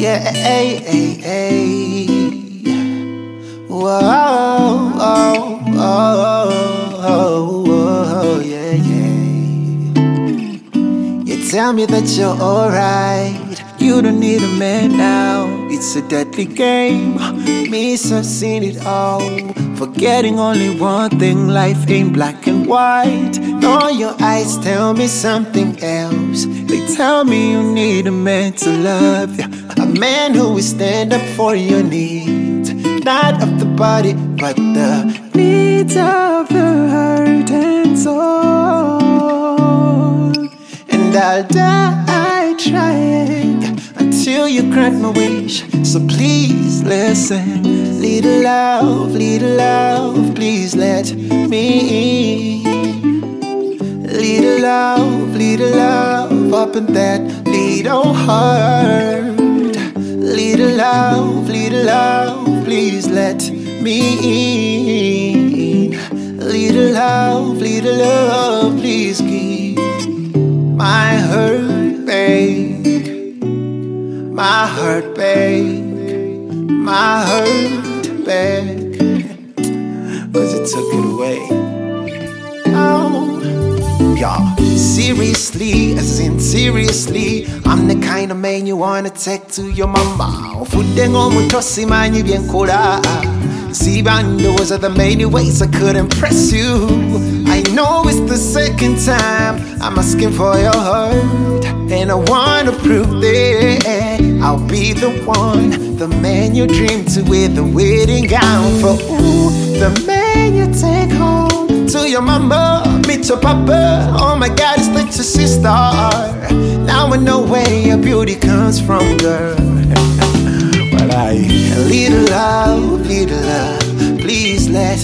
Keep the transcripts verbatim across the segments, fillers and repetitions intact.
yeah, hey, hey, hey. Whoa, oh, oh, oh, oh, yeah, yeah. You tell me that you're alright. You don't need a man now. It's a deadly game. Me, I've seen it all. Forgetting only one thing, life ain't black and white. No, your eyes tell me something else. They tell me you need a man to love you. A man who will stand up for your needs. Not of the body, but the needs of the heart and soul. And I'll die trying until you grant my wish. So please listen. Little love, little love, please let me in. Little love, little love, up in that little heart. Little love, little love, please let me in. Little love, little love, please keep my heart back, my heart back, my heart back, cause it took it away. Oh, y'all, seriously, as in seriously, I'm the kind of man you wanna take to your mama. Fudengo mutosi manyi bien kura. See, those are the many ways I could impress you. I know it's the second time I'm asking for your heart, and I wanna prove that I'll be the one, the man you dream to with a wedding gown for. Ooh, the man you take home to your mama, meet your papa. Oh my God, it's like your sister. Now I know where your beauty comes from, girl. Well, I little love, little love, please let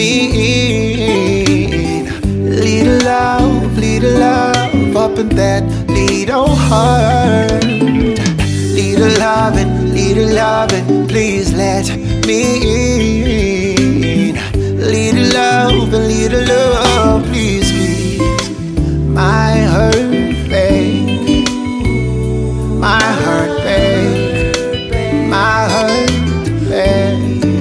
me in. Little love, little love, up in that little heart. Little loving, little loving, please let me in. Little love, little love, please keep my heart back, my heart back, my heart back.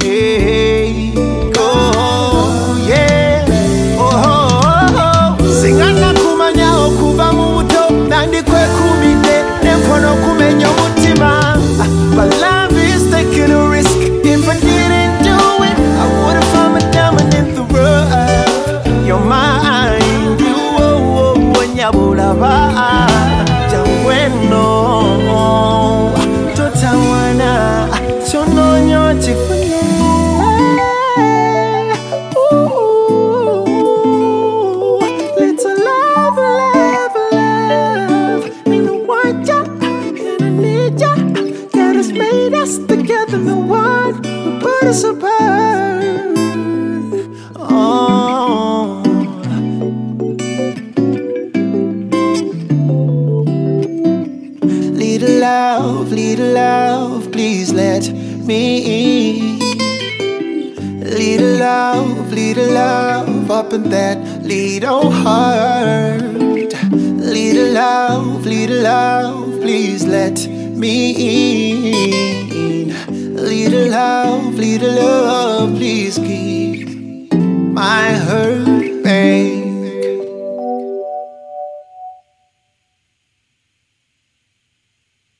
Oh yeah, oh oh oh. Singana kumanya okuva mu buto, nandikwe kumide nempono kumenya mutima. But love is taking a risk. If I didn't do it, I would've found a diamond in the rough. You're mine, you oh oh oh nyabulaba. Jaweno, totawana, chononyo chifune. Ooh, little love, love, love. Me no want ya, and I need ya. God has made us together, the one who put us apart. Oh. Little love, little love, please let me in. Little love, little love, up in that little heart. Little love, little love, please let me in. Little love, little love, please keep